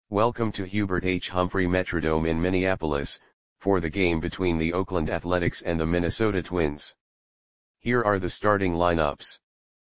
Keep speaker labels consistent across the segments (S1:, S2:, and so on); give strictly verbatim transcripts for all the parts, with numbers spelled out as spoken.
S1: Welcome to Hubert H. Humphrey Metrodome in Minneapolis, for the game between the Oakland Athletics and the Minnesota Twins. Here are the starting lineups.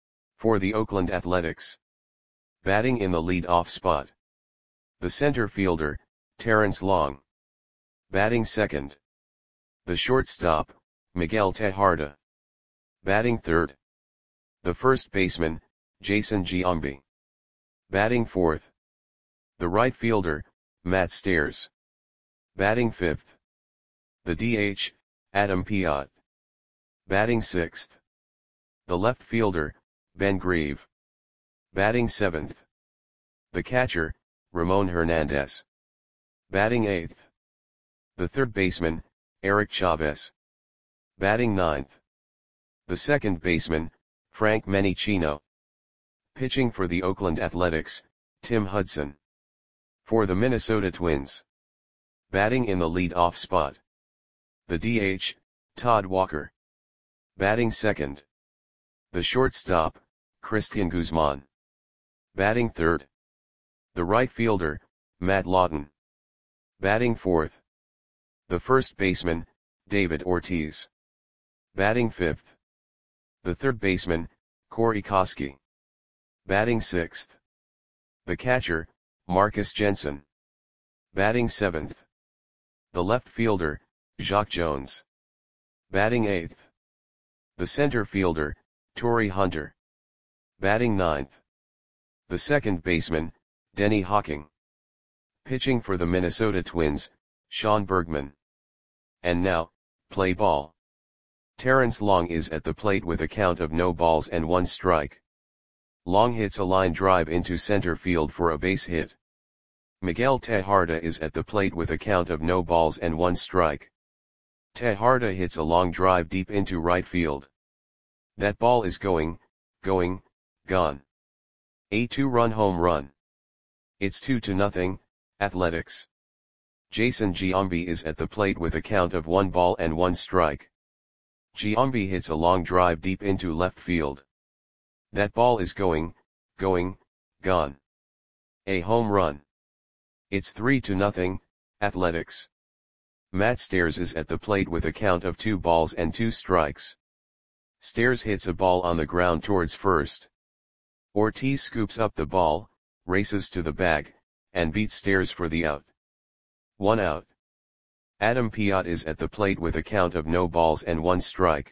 S1: For the Oakland Athletics. Batting in the lead-off spot. The center fielder, Terrence Long. Batting second. The shortstop, Miguel Tejada. Batting third. The first baseman, Jason Giambi. Batting fourth. The right fielder, Matt Stairs. Batting fifth. The D H, Adam Piot. Batting sixth. The left fielder, Ben Grieve. Batting seventh. The catcher, Ramon Hernandez. Batting eighth. The third baseman, Eric Chavez. Batting ninth. The second baseman, Frank Menichino. Pitching for the Oakland Athletics, Tim Hudson. For the Minnesota Twins. Batting in the lead-off spot. The D H, Todd Walker. Batting second. The shortstop, Christian Guzman. Batting third. The right fielder, Matt Lawton. Batting fourth. The first baseman, David Ortiz. Batting fifth. The third baseman, Corey Koski. Batting sixth. The catcher, Marcus Jensen. Batting seventh. The left fielder, Jacque Jones. Batting eighth. The center fielder, Torii Hunter. Batting ninth. The second baseman, Denny Hawking. Pitching for the Minnesota Twins, Sean Bergman. And now, play ball. Terrence Long is at the plate with a count of no balls and one strike. Long hits a line drive into center field for a base hit. Miguel Tejada is at the plate with a count of no balls and one strike. Tejada hits a long drive deep into right field. That ball is going, going, gone. A two-run home run. It's two to nothing, Athletics. Jason Giambi is at the plate with a count of one ball and one strike. Giambi hits a long drive deep into left field. That ball is going, going, gone. A home run. It's three to nothing, Athletics. Matt Stairs is at the plate with a count of two balls and two strikes. Stairs hits a ball on the ground towards first. Ortiz scoops up the ball, races to the bag, and beats Stairs for the out. One out. Adam Piot is at the plate with a count of no balls and one strike.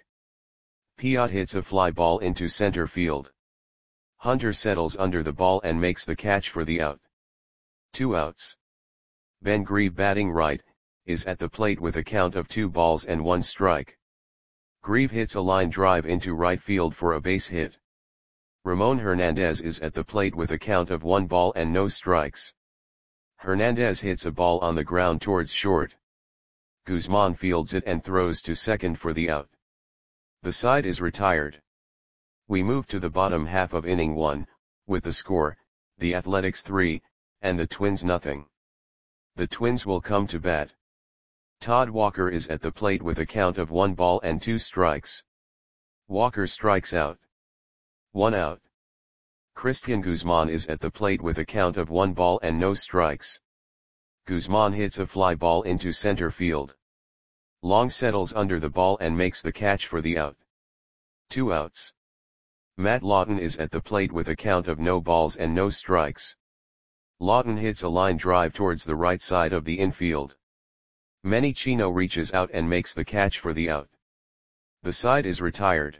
S1: Piot hits a fly ball into center field. Hunter settles under the ball and makes the catch for the out. Two outs. Ben Grieve, batting right, is at the plate with a count of two balls and one strike. Grieve hits a line drive into right field for a base hit. Ramon Hernandez is at the plate with a count of one ball and no strikes. Hernandez hits a ball on the ground towards short. Guzman fields it and throws to second for the out. The side is retired. We move to the bottom half of inning one, with the score, the Athletics three, and the Twins nothing. The Twins will come to bat. Todd Walker is at the plate with a count of one ball and two strikes. Walker strikes out. One out. Christian Guzman is at the plate with a count of one ball and no strikes. Guzman hits a fly ball into center field. Long settles under the ball and makes the catch for the out. Two outs. Matt Lawton is at the plate with a count of no balls and no strikes. Lawton hits a line drive towards the right side of the infield. Menichino reaches out and makes the catch for the out. The side is retired.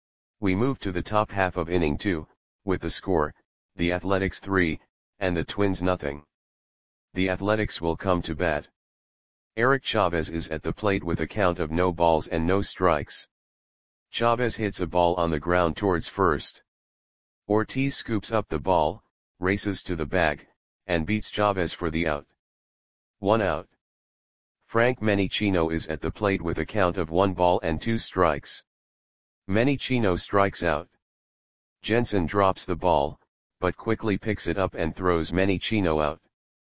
S1: We move to the top half of inning two, with the score, the Athletics three, and the Twins nothing. The Athletics will come to bat. Eric Chavez is at the plate with a count of no balls and no strikes. Chavez hits a ball on the ground towards first. Ortiz scoops up the ball, races to the bag, and beats Chavez for the out. One out. Frank Menichino is at the plate with a count of one ball and two strikes. Menichino strikes out. Jensen drops the ball, but quickly picks it up and throws Menichino out.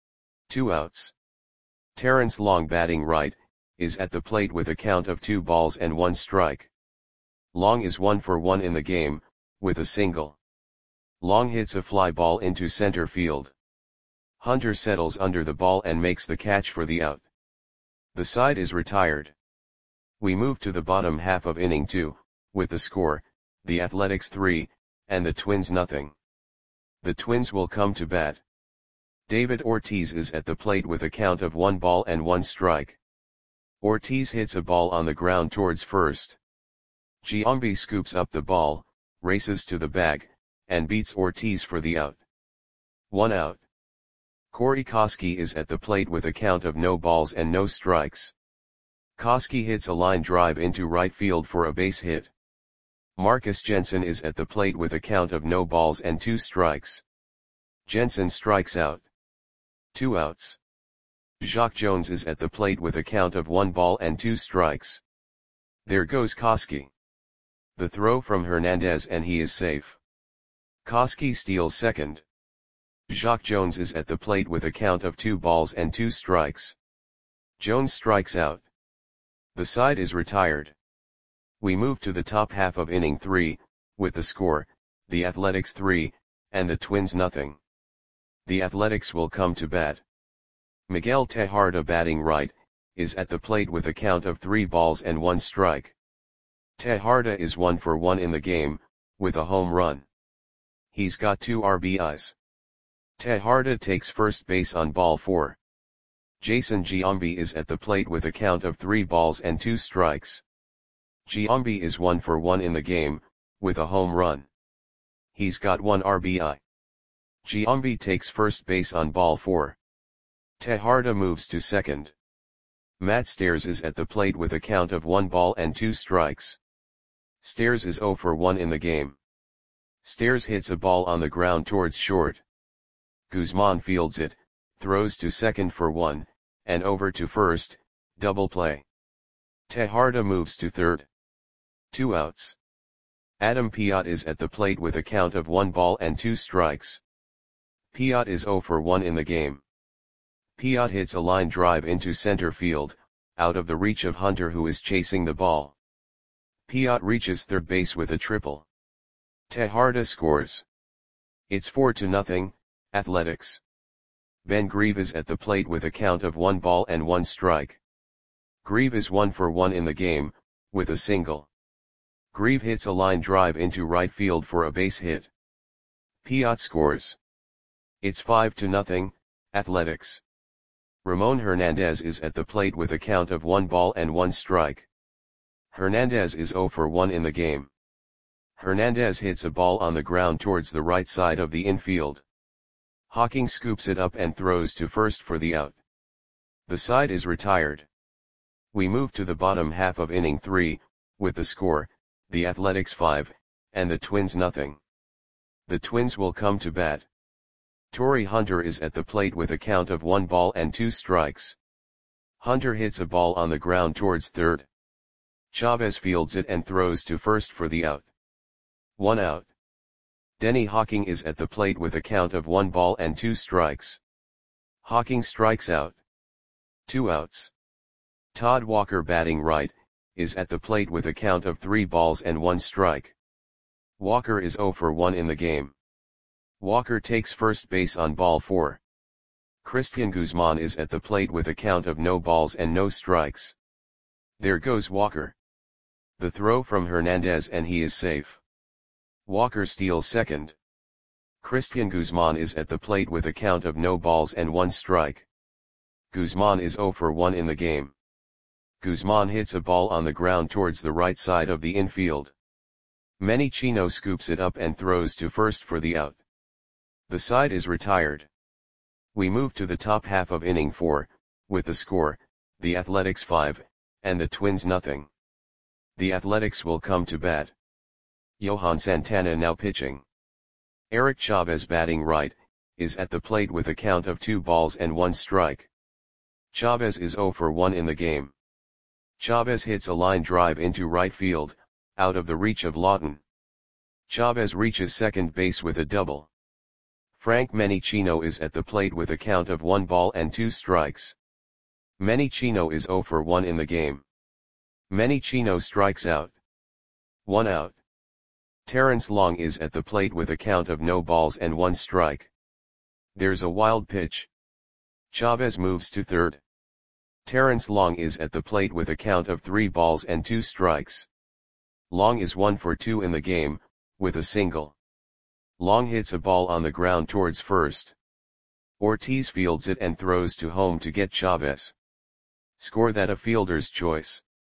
S1: Two outs. Terrence Long, batting right, is at the plate with a count of two balls and one strike. Long is one for one in the game, with a single. Long hits a fly ball into center field. Hunter settles under the ball and makes the catch for the out. The side is retired. We move to the bottom half of inning two, with the score, the Athletics three, and the Twins nothing. The Twins will come to bat. David Ortiz is at the plate with a count of one ball and one strike. Ortiz hits a ball on the ground towards first. Giambi scoops up the ball, races to the bag, and beats Ortiz for the out. One out. Corey Koskie is at the plate with a count of no balls and no strikes. Koskie hits a line drive into right field for a base hit. Marcus Jensen is at the plate with a count of no balls and two strikes. Jensen strikes out. Two outs. Jacque Jones is at the plate with a count of one ball and two strikes. There goes Koskie. The throw from Hernandez and he is safe. Koskie steals second. Jacque Jones is at the plate with a count of two balls and two strikes. Jones strikes out. The side is retired. We move to the top half of inning three, with the score, the Athletics three, and the Twins nothing. The Athletics will come to bat. Miguel Tejada, batting right, is at the plate with a count of three balls and one strike. Tejada is one for one in the game, with a home run. He's got two R B Is. Tejada takes first base on ball four. Jason Giambi is at the plate with a count of three balls and two strikes. Giambi is one for one in the game, with a home run. He's got one R B I. Giambi takes first base on ball four. Tejada moves to second. Matt Stairs is at the plate with a count of one ball and two strikes. Stairs is zero for one in the game. Stairs hits a ball on the ground towards short. Guzman fields it, throws to second for one, and over to first, double play. Tejada moves to third. Two outs. Adam Piot is at the plate with a count of one ball and two strikes. Piot is zero for one in the game. Piot hits a line drive into center field, out of the reach of Hunter, who is chasing the ball. Piot reaches third base with a triple. Tejada scores. It's four to nothing, Athletics. Ben Grieve is at the plate with a count of one ball and one strike. Grieve is one for one in the game, with a single. Grieve hits a line drive into right field for a base hit. Piot scores. It's five to nothing, Athletics. Ramon Hernandez is at the plate with a count of one ball and one strike. Hernandez is zero for one in the game. Hernandez hits a ball on the ground towards the right side of the infield. Hawking scoops it up and throws to first for the out. The side is retired. We move to the bottom half of inning three, with the score, the Athletics five, and the Twins nothing. The Twins will come to bat. Torii Hunter is at the plate with a count of one ball and two strikes. Hunter hits a ball on the ground towards third. Chavez fields it and throws to first for the out. One out. Denny Hawking is at the plate with a count of one ball and two strikes. Hawking strikes out. Two outs. Todd Walker, batting right, is at the plate with a count of three balls and one strike. Walker is zero for one in the game. Walker takes first base on ball four. Christian Guzman is at the plate with a count of no balls and no strikes. There goes Walker. The throw from Hernandez and he is safe. Walker steals second. Christian Guzman is at the plate with a count of no balls and one strike. Guzman is zero for one in the game. Guzman hits a ball on the ground towards the right side of the infield. Manny Chino scoops it up and throws to first for the out. The side is retired. We move to the top half of inning four, with the score, the Athletics five, and the Twins nothing. The Athletics will come to bat. Johan Santana now pitching. Eric Chavez, batting right, is at the plate with a count of two balls and one strike. Chavez is zero for one in the game. Chavez hits a line drive into right field, out of the reach of Lawton. Chavez reaches second base with a double. Frank Menechino is at the plate with a count of one ball and two strikes. Menechino is zero for one in the game. Menechino strikes out. One out. Terrence Long is at the plate with a count of no balls and one strike. There's a wild pitch. Chavez moves to third. Terrence Long is at the plate with a count of three balls and two strikes. Long is one for two in the game, with a single. Long hits a ball on the ground towards first. Ortiz fields it and throws to home to get Chavez. Score that a fielder's choice.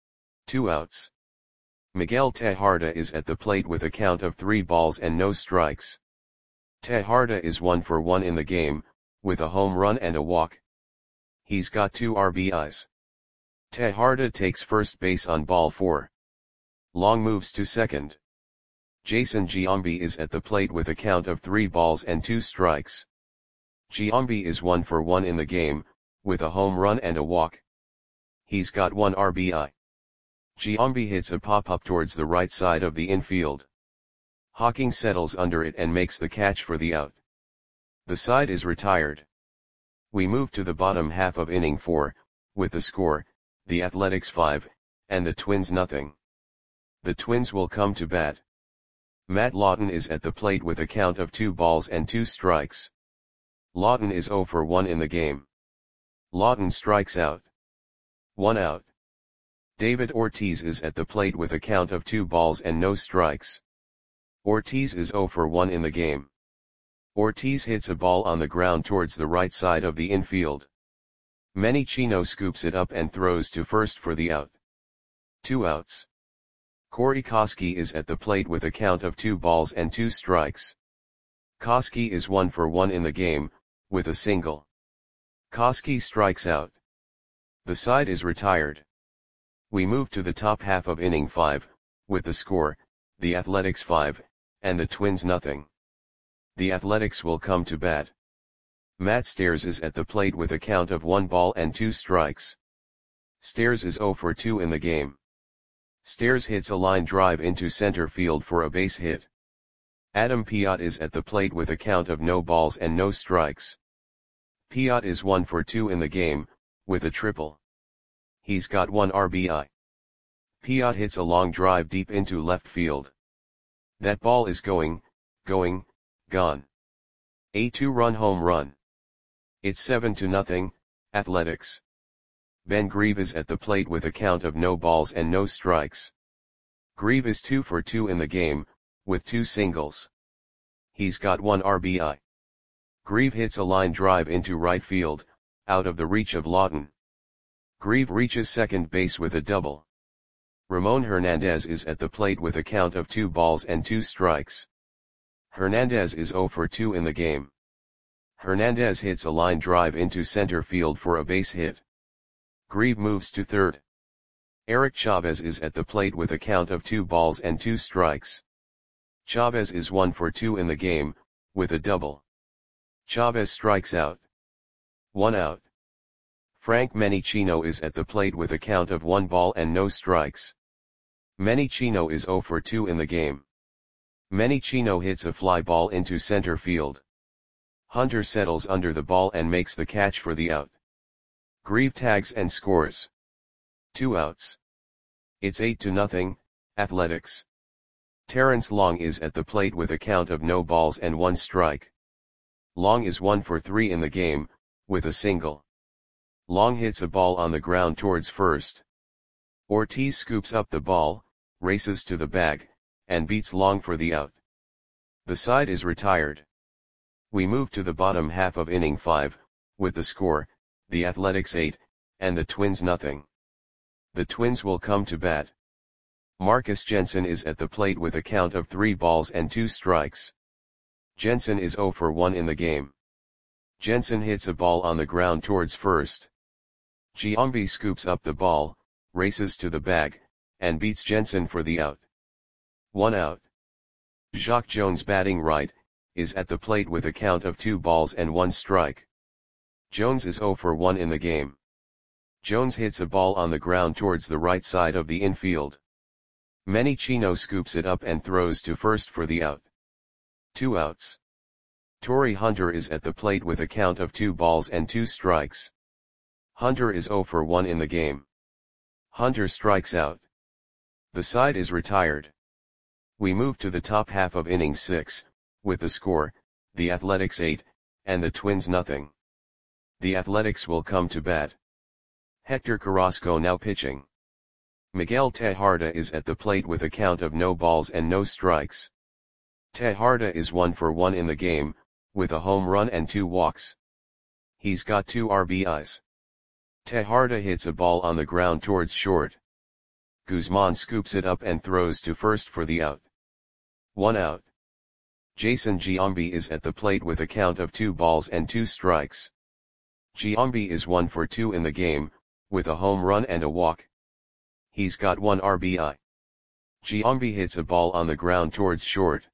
S1: Two outs. Miguel Tejada is at the plate with a count of three balls and no strikes. Tejada is one for one in the game, with a home run and a walk. He's got two R B Is. Tejada takes first base on ball four. Long moves to second. Jason Giambi is at the plate with a count of three balls and two strikes. Giambi is one for one in the game, with a home run and a walk. He's got one R B I. Giambi hits a pop-up towards the right side of the infield. Hawking settles under it and makes the catch for the out. The side is retired. We move to the bottom half of inning four, with the score, the Athletics five, and the Twins nothing. The Twins will come to bat. Matt Lawton is at the plate with a count of two balls and two strikes. Lawton is zero for one in the game. Lawton strikes out. One out. David Ortiz is at the plate with a count of two balls and no strikes. Ortiz is zero for one in the game. Ortiz hits a ball on the ground towards the right side of the infield. Manny Chino scoops it up and throws to first for the out. Two outs. Corey Koskie is at the plate with a count of two balls and two strikes. Koskie is one for one in the game, with a single. Koskie strikes out. The side is retired. We move to the top half of inning five, with the score, the Athletics five, and the Twins nothing. The Athletics will come to bat. Matt Stairs is at the plate with a count of one ball and two strikes. Stairs is zero for two in the game. Stairs hits a line drive into center field for a base hit. Adam Piot is at the plate with a count of no balls and no strikes. Piot is one for two in the game, with a triple. He's got one R B I. Piot hits a long drive deep into left field. That ball is going, going, gone. A two-run home run. It's seven to nothing, Athletics. Ben Grieve is at the plate with a count of no balls and no strikes. Grieve is two for two in the game, with two singles. He's got one R B I. Grieve hits a line drive into right field, out of the reach of Lawton. Grieve reaches second base with a double. Ramon Hernandez is at the plate with a count of two balls and two strikes. Hernandez is zero for two in the game. Hernandez hits a line drive into center field for a base hit. Grieve moves to third. Eric Chavez is at the plate with a count of two balls and two strikes. Chavez is one for two in the game, with a double. Chavez strikes out. One out. Frank Menichino is at the plate with a count of one ball and no strikes. Menichino is zero for two in the game. Menichino hits a fly ball into center field. Hunter settles under the ball and makes the catch for the out. Grieve tags and scores. Two outs. It's eight to nothing, Athletics. Terrence Long is at the plate with a count of no balls and one strike. Long is one for three in the game, with a single. Long hits a ball on the ground towards first. Ortiz scoops up the ball, races to the bag, and beats Long for the out. The side is retired. We move to the bottom half of inning five, with the score, the Athletics eight, and the Twins nothing. The Twins will come to bat. Marcus Jensen is at the plate with a count of three balls and two strikes. Jensen is zero for one in the game. Jensen hits a ball on the ground towards first. Giambi scoops up the ball, races to the bag, and beats Jensen for the out. One out. Jacque Jones, batting right, is at the plate with a count of two balls and one strike. Jones is zero for one in the game. Jones hits a ball on the ground towards the right side of the infield. Menichino scoops it up and throws to first for the out. Two outs. Torii Hunter is at the plate with a count of two balls and two strikes. Hunter is zero for one in the game. Hunter strikes out. The side is retired. We move to the top half of inning six, with the score, the Athletics eight, and the Twins nothing. The Athletics will come to bat. Hector Carrasco now pitching. Miguel Tejada is at the plate with a count of no balls and no strikes. Tejada is one for one in the game, with a home run and two walks. He's got two R B Is. Tejada hits a ball on the ground towards short. Guzman scoops it up and throws to first for the out. One out. Jason Giambi is at the plate with a count of two balls and two strikes. Giambi is one for two in the game, with a home run and a walk. He's got one R B I. Giambi hits a ball on the ground towards short.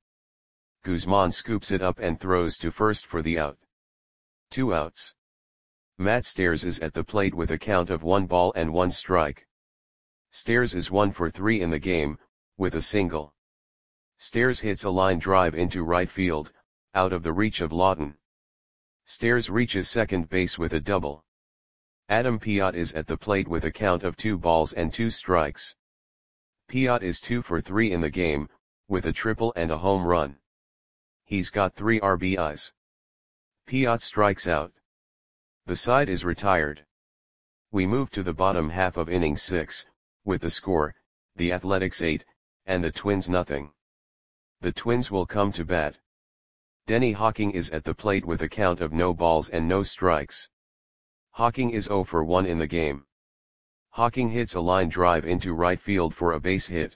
S1: Guzman scoops it up and throws to first for the out. Two outs. Matt Stairs is at the plate with a count of one ball and one strike. Stairs is one for three in the game, with a single. Stairs hits a line drive into right field, out of the reach of Lawton. Stairs reaches second base with a double. Adam Piot is at the plate with a count of two balls and two strikes. Piot is two for three in the game, with a triple and a home run. He's got three R B Is. Piot strikes out. The side is retired. We move to the bottom half of inning six, with the score, the Athletics eight, and the Twins nothing. The Twins will come to bat. Denny Hawking is at the plate with a count of no balls and no strikes. Hawking is zero for one in the game. Hawking hits a line drive into right field for a base hit.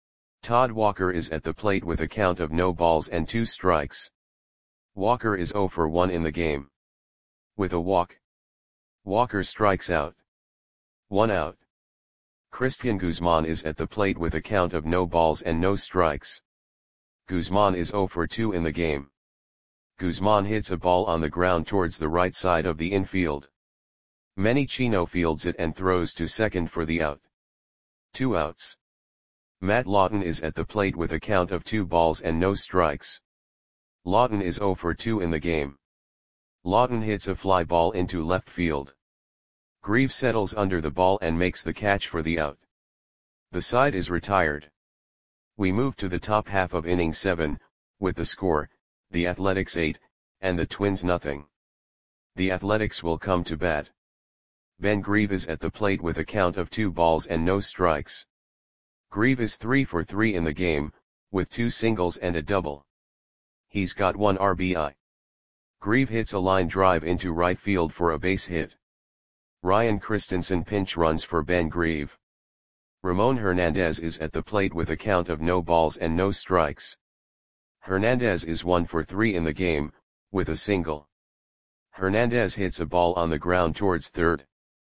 S1: Todd Walker is at the plate with a count of no balls and two strikes. Walker is zero for one in the game. With a walk. Walker strikes out. One out. Christian Guzman is at the plate with a count of no balls and no strikes. Guzman is zero for two in the game. Guzman hits a ball on the ground towards the right side of the infield. Manny Chino fields it and throws to second for the out. Two outs. Matt Lawton is at the plate with a count of two balls and no strikes. Lawton is zero for two in the game. Lawton hits a fly ball into left field. Grieve settles under the ball and makes the catch for the out. The side is retired. We move to the top half of inning seven, with the score, the Athletics eight, and the Twins nothing. The Athletics will come to bat. Ben Grieve is at the plate with a count of two balls and no strikes. Grieve is three for three in the game, with two singles and a double. He's got one R B I. Grieve hits a line drive into right field for a base hit. Ryan Christensen pinch runs for Ben Grieve. Ramon Hernandez is at the plate with a count of no balls and no strikes. Hernandez is one for three in the game, with a single. Hernandez hits a ball on the ground towards third.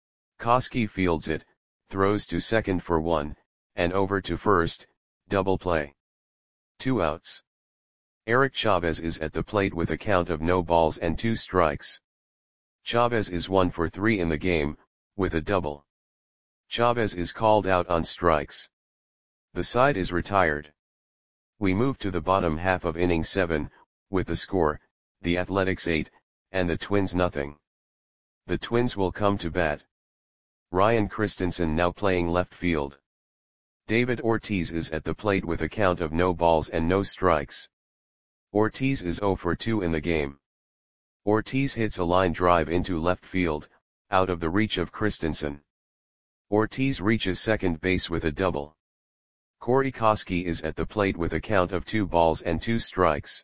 S1: Koski fields it, throws to second for one, and over to first, double play. Two outs. Eric Chavez is at the plate with a count of no balls and two strikes. Chavez is one for three in the game, with a double. Chavez is called out on strikes. The side is retired. We move to the bottom half of inning seven, with the score, the Athletics eight, and the Twins nothing. The Twins will come to bat. Ryan Christensen now playing left field. David Ortiz is at the plate with a count of no balls and no strikes. Ortiz is zero for two in the game. Ortiz hits a line drive into left field, out of the reach of Christensen. Ortiz reaches second base with a double. Corey Koski is at the plate with a count of two balls and two strikes.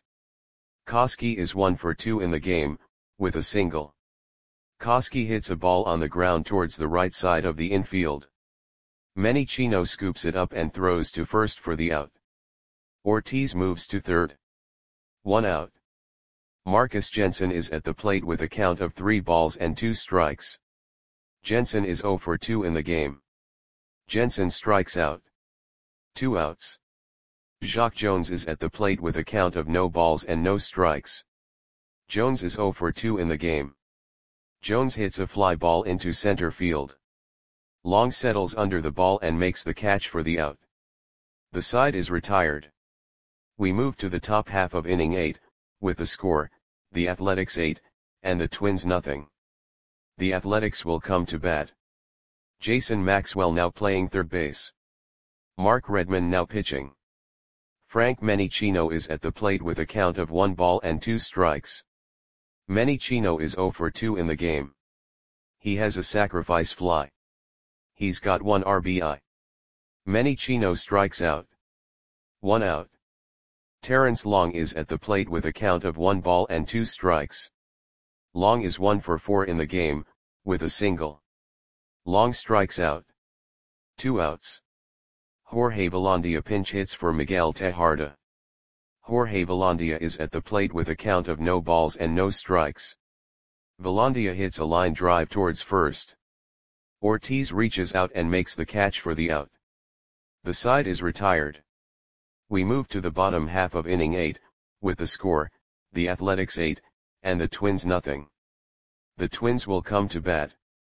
S1: Koski is one for two in the game, with a single. Koski hits a ball on the ground towards the right side of the infield. Manny Chino scoops it up and throws to first for the out. Ortiz moves to third. One out. Marcus Jensen is at the plate with a count of three balls and two strikes. Jensen is zero for two in the game. Jensen strikes out. Two outs. Jacque Jones is at the plate with a count of no balls and no strikes. Jones is zero for two in the game. Jones hits a fly ball into center field. Long settles under the ball and makes the catch for the out. The side is retired. We move to the top half of inning eight, with the score, the Athletics eight, and the Twins nothing. The Athletics will come to bat. Jason Maxwell now playing third base. Mark Redman now pitching. Frank Manny Chino is at the plate with a count of one ball and two strikes. Manny Chino is zero for two in the game. He has a sacrifice fly. He's got one R B I. Manny Chino strikes out. One out. Terrence Long is at the plate with a count of one ball and two strikes. Long is one for four in the game, with a single. Long strikes out. Two outs. Jorge Velandia pinch hits for Miguel Tejada. Jorge Velandia is at the plate with a count of no balls and no strikes. Velandia hits a line drive towards first. Ortiz reaches out and makes the catch for the out. The side is retired. We move to the bottom half of inning eight, with the score, the Athletics eight, and the Twins nothing. The Twins will come to bat.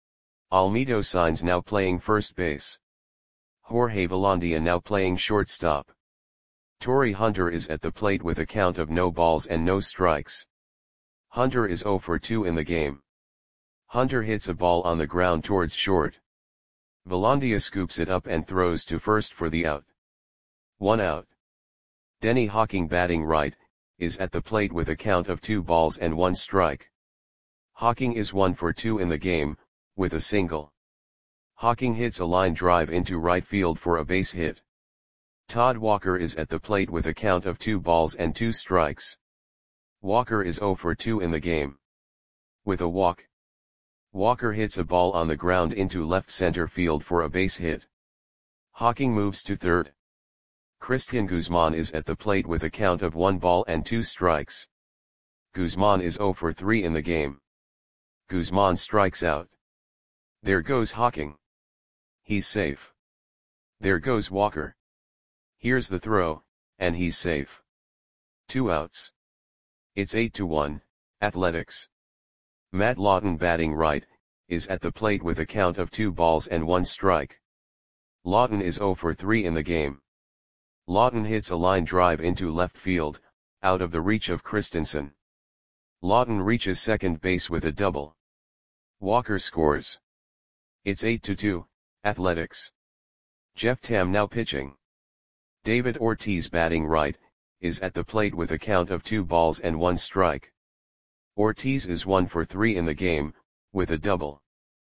S1: Almedo Sainz now playing first base. Jorge Velandia now playing shortstop. Torii Hunter is at the plate with a count of no balls and no strikes. Hunter is zero for two in the game. Hunter hits a ball on the ground towards short. Velandia scoops it up and throws to first for the out. One out. Denny Hawking batting right, is at the plate with a count of two balls and one strike. Hawking is one for two in the game, with a single. Hawking hits a line drive into right field for a base hit. Todd Walker is at the plate with a count of two balls and two strikes. Walker is zero for two in the game. With a walk. Walker hits a ball on the ground into left center field for a base hit. Hawking moves to third. Christian Guzman is at the plate with a count of one ball and two strikes. Guzman is zero for three in the game. Guzman strikes out. There goes Hawking. He's safe. There goes Walker. Here's the throw, and he's safe. Two outs. It's eight to one, Athletics. Matt Lawton batting right, is at the plate with a count of two balls and one strike. Lawton is zero for three in the game. Lawton hits a line drive into left field, out of the reach of Christensen. Lawton reaches second base with a double. Walker scores. It's eight to two, Athletics. Jeff Tam now pitching. David Ortiz batting right, is at the plate with a count of two balls and one strike. Ortiz is one for three in the game, with a double.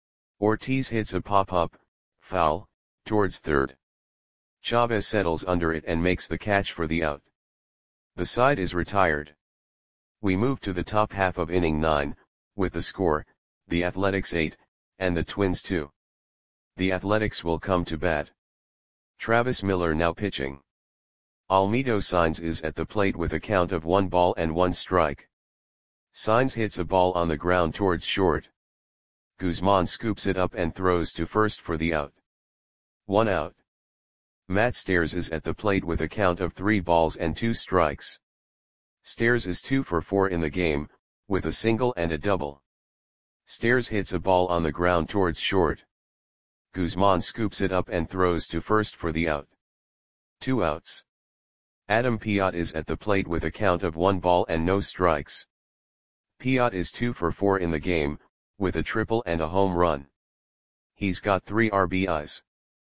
S1: Ortiz hits a pop-up, foul, towards third. Chavez settles under it and makes the catch for the out. The side is retired. We move to the top half of inning nine, with the score, the Athletics eight, and the Twins two. The Athletics will come to bat. Travis Miller now pitching. Almedo Sainz is at the plate with a count of one ball and one strike. Sainz hits a ball on the ground towards short. Guzman scoops it up and throws to first for the out. One out. Matt Stairs is at the plate with a count of three balls and two strikes. Stairs is two for four in the game, with a single and a double. Stairs hits a ball on the ground towards short. Guzman scoops it up and throws to first for the out. Two outs. Adam Piot is at the plate with a count of one ball and no strikes. Piot is two for four in the game, with a triple and a home run. He's got three R B Is.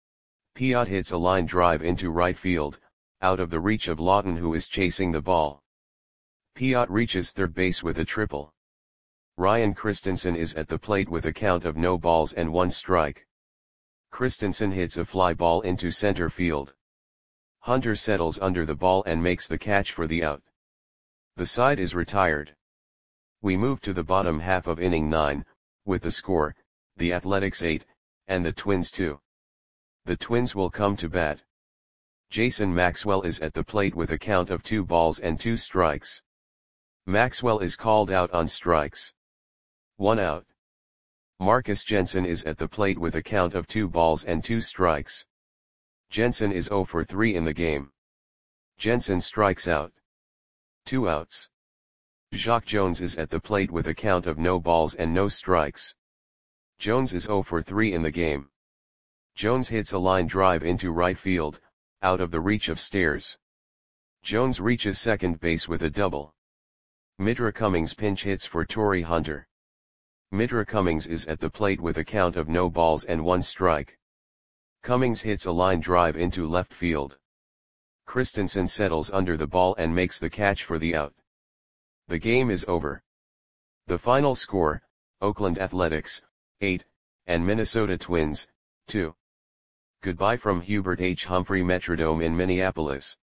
S1: Piot hits a line drive into right field, out of the reach of Lawton who is chasing the ball. Piot reaches third base with a triple. Ryan Christensen is at the plate with a count of no balls and one strike. Christensen hits a fly ball into center field. Hunter settles under the ball and makes the catch for the out. The side is retired. We move to the bottom half of inning nine, with the score, the Athletics eight, and the Twins two. The Twins will come to bat. Jason Maxwell is at the plate with a count of two balls and two strikes. Maxwell is called out on strikes. One out. Marcus Jensen is at the plate with a count of two balls and two strikes. Jensen is zero for three in the game. Jensen strikes out. Two outs. Jacque Jones is at the plate with a count of no balls and no strikes. Jones is zero for three in the game. Jones hits a line drive into right field, out of the reach of Stairs. Jones reaches second base with a double. Midra Cummings pinch hits for Torii Hunter. Midra Cummings is at the plate with a count of no balls and one strike. Cummings hits a line drive into left field. Christensen settles under the ball and makes the catch for the out. The game is over. The final score, Oakland Athletics, eight, and Minnesota Twins, two. Goodbye from Hubert H. Humphrey Metrodome in Minneapolis.